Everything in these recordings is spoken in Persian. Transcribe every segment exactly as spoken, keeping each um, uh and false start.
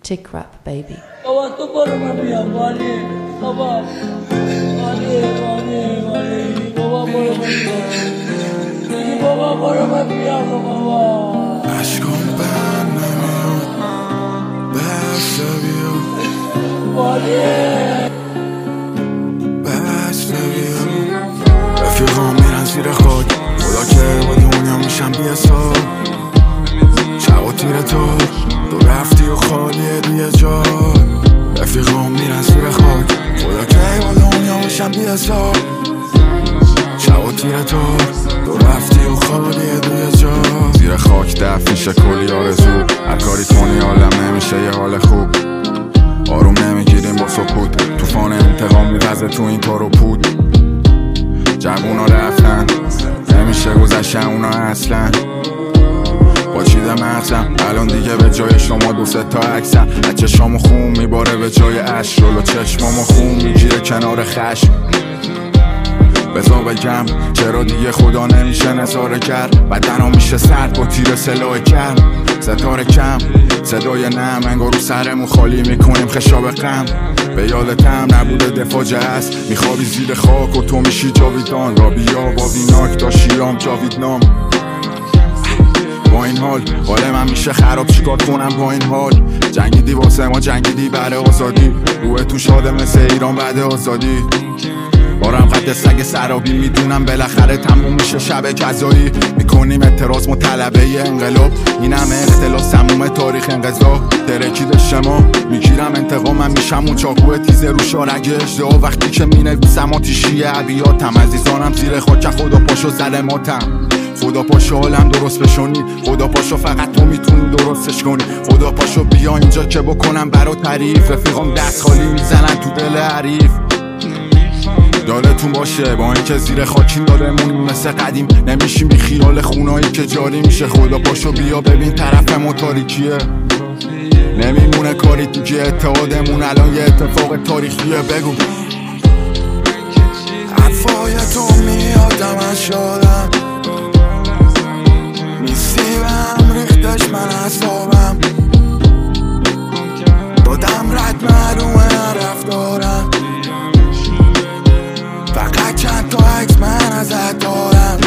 Chick Rap Baby. بابا تو برو من بیام والی بابا والی والی والی بابا برو من بیام بابا برو من بیام بابا عشقم بر نمیاد بس بیاد والی بس بیاد رفیقام میرن زیر خاک خدا که با دنیا میشم بی حساب شب و تیر تو تو رفتی و خالیه روی جا رفیقام میرن زیر خاک خدا که با دنیا میشم بی حساب شب و تیر تو تو رفتی و خالیه روی جا زیر خاک دفت میشه کلی آرزو هر کاری کنی حالم نمیشه یه حال خوب آروم نمیگیریم با سکوت توفان انتقام میوزه تو این تارو پود جوونا رفتن نمیشه گذشتن اونا اصلا با چیده مغزم الان دیگه به جای شما دو سه تا عکسم از چشامو خون میباره به جای عشق رولو چشمامو خون میگیره کنار خشم بذار بگم چرا دیگه خدا نمیشه نظاره کرد بدنم میشه سرد با تیر سلاح کرد ستاره کم صدای نم انگار رو سرمون خالی میکنیم خشاب غم به یادتم نبوده دفاع هست میخوابی زیر خاک و تو میشی جاویدان را بیا با ویناک تا شیرام جاویدنام با این حال حال من میشه خراب چیکار کنم با این حال جنگیدی واسه ما جنگیدی برای آزادی روح تو شاده مثل ایران بعد آزادی بارم قد سگ سرابی میدونم بالاخره تموم میشه شب جزایی میکنیم اعتراض مطلبه انقلاب این همه اختلاف سموم تاریخ انقضا درکید شما میگیرم انتقام من میشم اون چاقو تیز رو شارگ اجدها وقتی که مینویسم آتیشی ابیاتم عزیزانم زیر خاک خدا پاشو ظلماتم خدا پاشو حالم درست بشونی خدا پاشو فقط تو میتونی درستش کنی خدا پاشو بیا اینجا که بکنم برا تعریف رفیقام دست خالی میزنن تو دل حریف یادتون باشه با اینکه زیر خاکین دارمون مثل قدیم نمیشیم بی خیال خونایی که جاری میشه خدا پاشو بیا ببین طرف ما تاریکیه نمیمونه کاری دیگه اتحادمون الان یه اتفاق تاریخیه بگو حرفای تو میادم از شادم نیستی به هم ریختش من اصابم دادم رد معلومه رفتارم فقط چند تا عکس من ازت دارم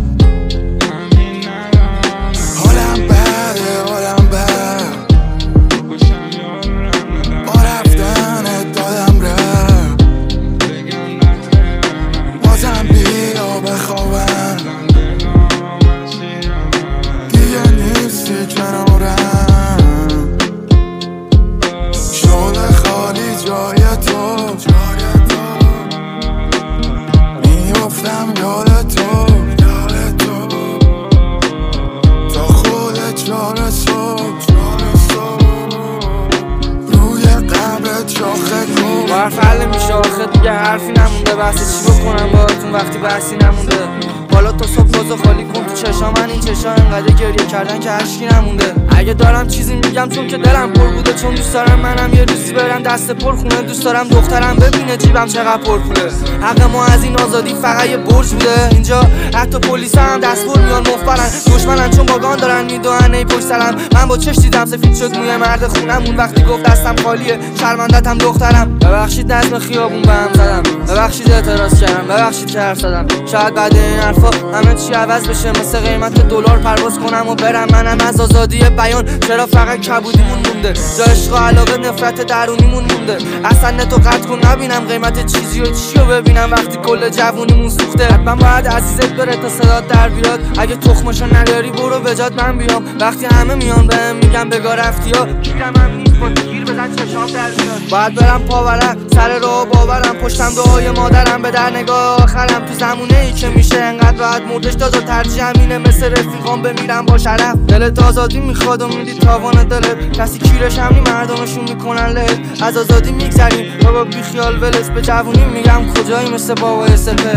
حالم بده حالم بد با رفتنت دادم ره بازم بیا بخوابم دیگه نیستی کنارم شده خالی جای تو میافتم یاد تو تا خودت چاره صبح روی قبرت شاخه کن با حرف حل میشه آخه دیگه حرفی نمونده بحث چی بکنم باهاتون وقتی بحثی نمونده حالا تا صبح بازو خالی کن تو چشام من این چشام انقدر گریه کردن که عشقی نمونده اگه دارم چیزی میگم چون که دلم پر بوده چون دوست دارم منم یه روزی برم دست پر خونه دوست دارم دخترم ببینه جیبم چقدر پر پوله حق ما از این آزادی فقط یه برج بوده اینجا حتی پلیس هم دست پر میان مفبرن دشمنن چون باگان دارن میدوئن ای پشت سرم من با چش دیدم سفید شد موی مرد خونمون وقتی گفت دستم خالیه شرمندتم دخترم ببخشید نظم خیابون بهم زدم ببخشید اعتراض کردم ببخشید که حرف زدم شاید بعد این حرفا همه چی عوض بشه مثل قیمت دلار پرواز کنم و برم منم از آزادی بیان چرا فقط کبودیمون مونده جا عشق و علاقه نفرت درونیمون مونده اصلا نتو قطع کن نبینم قیمت چیزی و چیو ببینم وقتی کل جوونیمون سوخته حتما باید عزیزت بره تا صدات در بیاد اگه تخمشو نداری برو بجات من بیام وقتی همه میان بهم میگم بگا رفتی ها گیرم هم نیست با گیر بزن چشام در بیاد باید برم پاورم سر راه باورم پشتم دعای مادرم به در نگاه آخرم تو زمونه ای که میشه انقدر راحت مردش تازه ترجیح همینه مثل رفیقام بمیرم با شرف دلت آزادی میخواد و میدی تاوان دلت کسی کیرش همین مردمشون میکنن لهت از آزادی میگذریم بابا بی خیال ولس به جوونی میگم کجایی مثل بابای سپر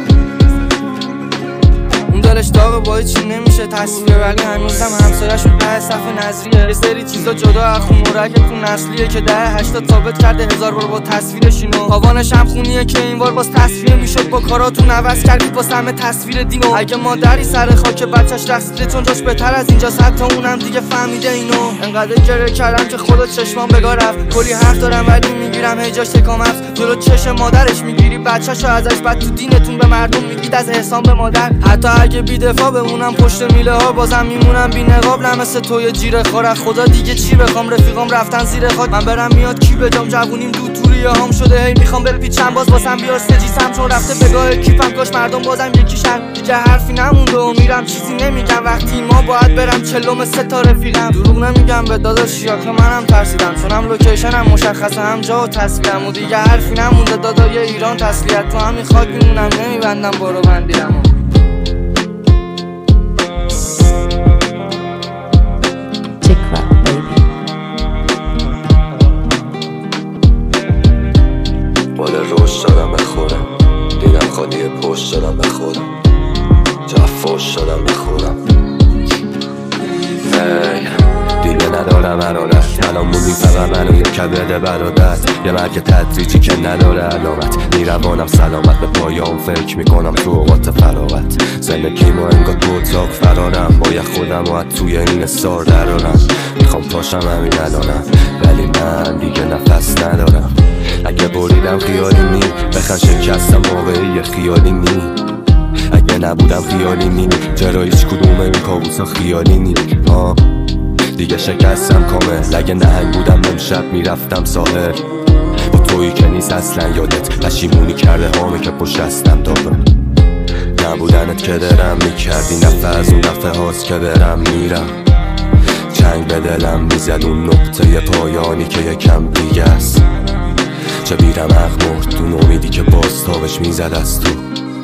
اشتاق با چی نمیشه تصویر ولی هنوزم همسایه‌شون ته صف نظریه. یه سری چیزا جدا از خون مرکتون نسلیه که ده هشتاد ثابت کرده هزار بار با تصویرش اینو. آوانش هم خونیه که این بار باز تصویر میشد، با کاراتون عوض کردید واسه همه تصویر دینو. اگه مادری سر خاک بچه‌ش رقصیده چون جاش بهتر از اینجاست، حتی اونم دیگه فهمیده اینو. انقدر گره کردم که خدا چشمام بگاه رفت. کلی حرف دارم ولی میگیرم هی جاش تکام هست. جلو چشم مادرش میگیری بچه‌شو ازش، بعد تو دینتون به مردم میگید از احسان به مادر. حتی اگه بی دفاع بمونم پشت میله ها بازم میمونم بی نقاب، نه مثل توی جیره خور. خدا دیگه چی بخوام، رفیقام رفتن زیر خاک، من برم میاد کی بجام. جوونیم دو توریه هم شده هی میخوام بپیچم، باز واسم بیار سجیسم چون رفته بگاه کیفم. کاش مردم بازم یکیشن. دیگه حرفی نمونده و میرم چیزی نمیگم، وقتی ما باید برم چلوم سه تا رفیقم. دروغ نمیگم به داداش یا که منم ترسیدم، چونم لوکیشنم مشخصه هم جا و تصویرم. و دیگه حرفی نمونده دادای ایران تسلیت، تو همین خاک میمونم نمیبندم برو بندیرمو. مال روش دارم بخورم، دیدم خالی پشت دارم بخورم، جفاش شدم بخورم. ای دیگه ندارم حرارت، الان موندیم فقط منو یه کبد برادر. یه مرگ تدریجی که نداره علامت، میروانم سلامت به پایام فکر میکنم تو اوقات فراغت. زندگیمو انگار تو اتاق فرارم، باید خودم و توی این استار درارم. میخوام پاشم همین الانم ولی من دیگه نفس ندارم. اگه بریدم خیالی نی، بخن شکستم واقعی خیالی نی. اگه نبودم خیالی نی، چرا هیچ کدوم این کابوسا خیالی نی. آه دیگه شکستم کامل، اگه نهنگ بودم امشب میرفتم ساحل. با تویی که نیست اصلا یادت، پشیمونی کرده هامه که پشت دستم دارم. نبودنت که درم میکردی، نفه از اون نفه هاست که درم میرم. چنگ به دلم میزد اون نقطه پایانی که یکم دیگه است. چه بیرمق مرد اون امیدی که باز تابش میزد از تو.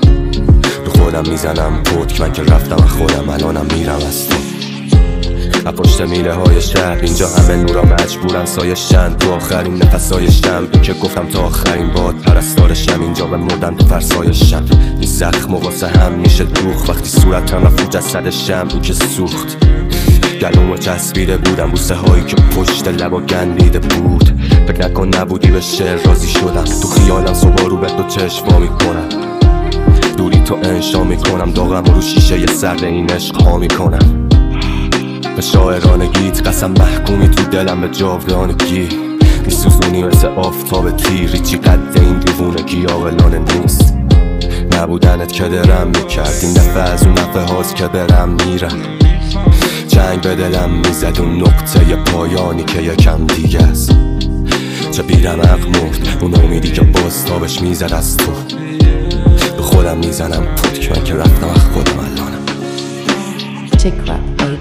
رو خودم میزنم پتک من که رفتم از خودم، الانم میرم از تو. از پشت میله های شهر اینجا همه نورا مجبورن سایشن. تو آخرین نفسایشم این که گفتم تا آخرین باد پرستارشم، اینجا به مردن تو فرسایشم. این زخم واسه هم میشه دوخ وقتی صورتم رفت جسدشم. این که سوخت گلومو چسبیده بودم بوسه هایی که پشت لبا گندیده بود. فکر نکن نبودی به شعر راضی شدم، تو خیالم صبح رو به تو چشم وا میکنم. دوری تو انشا میکنم، داغم رو شیشه یه سرد این عشق ها میکنم. به شاعرانگیت قسم محکومی تو دلم به جاودانگی. میسوزونی مثل آفتاب تیری، چی قد این دیوونگی عاقلانه نیست. نبودنت که درم میکرد، این دفعه از اون نفه هاست که برم میرم. چنگ به دلم میزد اون نقطه پایانی که یکم دیگه است. چه بیرمق مرد اون امیدی که باز تابش میزد از تو. به خودم میزنم پتک من که رفتم از خودم الانم.